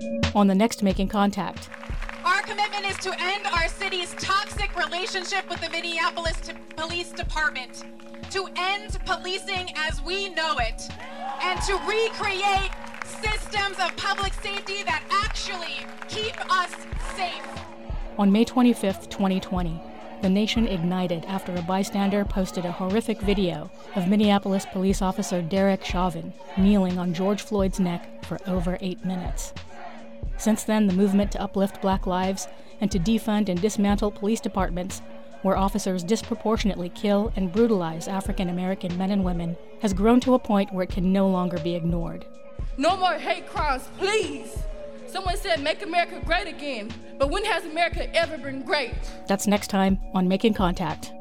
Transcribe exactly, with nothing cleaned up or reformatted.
On the next Making Contact. Our commitment is to end our city's toxic relationship with the Minneapolis Police Department, to end policing as we know it, and to recreate systems of public safety that actually keep us safe. On May twenty-fifth, twenty twenty, the nation ignited after a bystander posted a horrific video of Minneapolis police officer Derek Chauvin kneeling on George Floyd's neck for over eight minutes. Since then, the movement to uplift Black lives and to defund and dismantle police departments where officers disproportionately kill and brutalize African American men and women has grown to a point where it can no longer be ignored. No more hate crimes, please! Someone said make America great again, but when has America ever been great? That's next time on Making Contact.